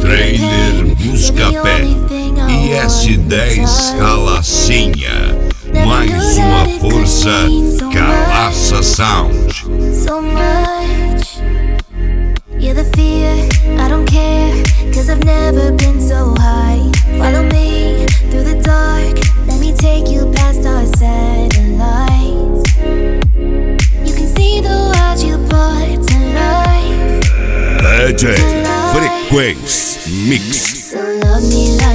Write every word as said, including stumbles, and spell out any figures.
Trailer Buscapé e S dez Calacinha. Mais uma força Calaça Sound. So much. Yeah, the fear, I don't care, cause I've never been so high. Follow me through the dark, let me take you past our satellites. You can see the world you brought to life. D J Frequência Mix. So love me like